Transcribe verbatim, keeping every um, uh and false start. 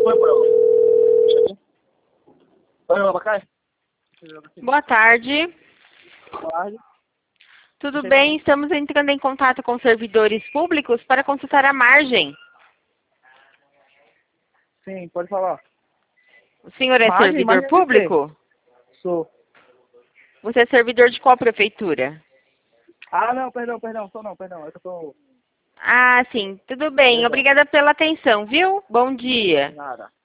Põe pra ela. Põe ela pra cá. Boa tarde. Boa tarde. Tudo bem? Estamos entrando em contato com servidores públicos para consultar a margem. Sim, pode falar. O senhor é Margem? servidor Margem de quê? público? Sou. Você é servidor de qual prefeitura? Ah, não, perdão, perdão. Sou não, perdão. É que eu tô... Ah, sim. Tudo bem. Perdão. Obrigada pela atenção, viu? Bom dia. Nada.